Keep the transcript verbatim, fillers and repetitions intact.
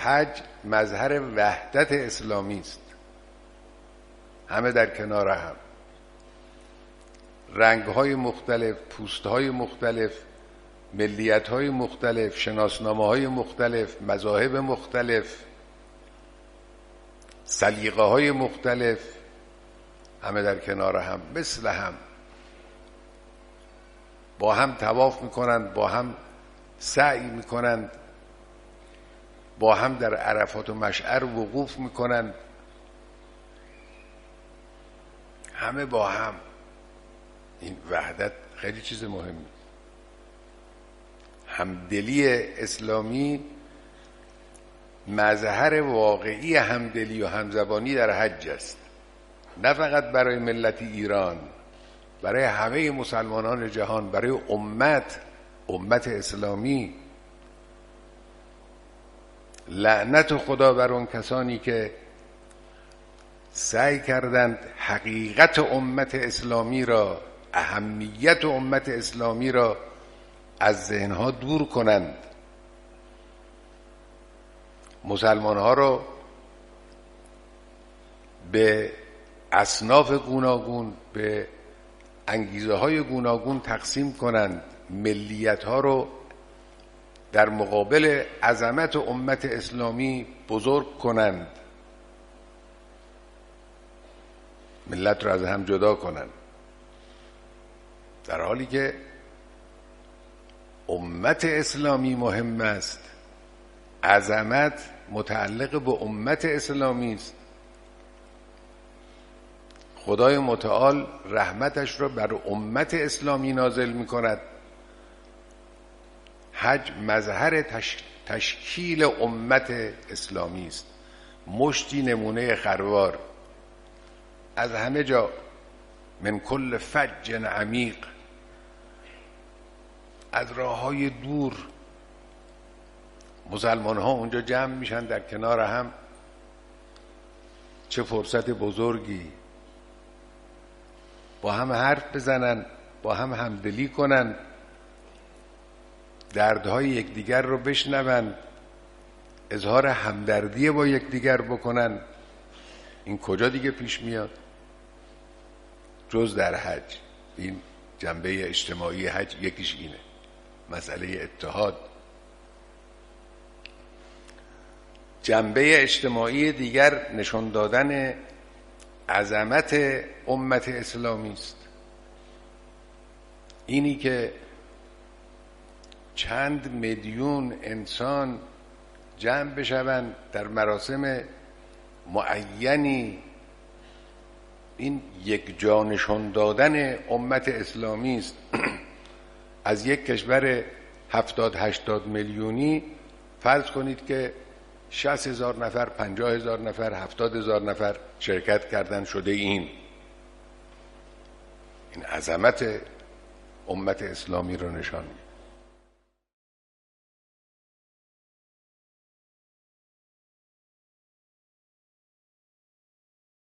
حج مظهر وحدت اسلامی است. همه در کنار هم، رنگ‌های مختلف، پوست‌های مختلف، ملیت‌های مختلف، شناسنامه‌های مختلف، مذاهب مختلف، سلیقه‌های مختلف، همه در کنار هم مثل هم با هم طواف میکنند، با هم سعی میکنند، با هم در عرفات و مشعر وقوف میکنند، همه با هم. این وحدت خیلی چیز مهمی. همدلی اسلامی مظهر واقعی همدلی و همزبانی در حج است، نه فقط برای ملت ایران، برای همه مسلمانان جهان، برای امت امت اسلامی. لعنت خدا بر اون کسانی که سعی کردند حقیقت امت اسلامی را، اهمیت امت اسلامی را از ذهنها دور کنند، مسلمانها را به اصناف گوناگون، به انگیزه های گوناگون تقسیم کنند، ملیت ها رو در مقابل عظمت امت اسلامی بزرگ کنند، ملت رو از هم جدا کنند، در حالی که امت اسلامی مهم است. عظمت متعلق به امت اسلامی است. خدای متعال رحمتش را بر امت اسلامی نازل می کند. حج مظهر تش... تشکیل امت اسلامی است. مشتی نمونه خروار از همه جا، من کل فج عمیق، از راه های دور مسلمان ها اونجا جمع میشن در کنار هم. چه فرصت بزرگی، با هم حرف بزنن، با هم همدلی کنن، دردهای یکدیگر رو بشنون، اظهار همدردی با یکدیگر بکنن. این کجا دیگه پیش میاد جز در حج؟ این جنبه اجتماعی حج یکیش اینه، مسئله اتحاد. جنبه اجتماعی دیگر نشان دادن عظمت امت اسلامی است. اینی که چند میلیون انسان جمع بشوند در مراسم معینی، این یک جا نشان دادن امت اسلامی است. از یک کشور هفتاد هشتاد میلیونی فرض کنید که شصت هزار نفر، پنجاه هزار نفر، هفتاد هزار نفر شرکت کردن، شده این این عظمت امت اسلامی رو نشان میده.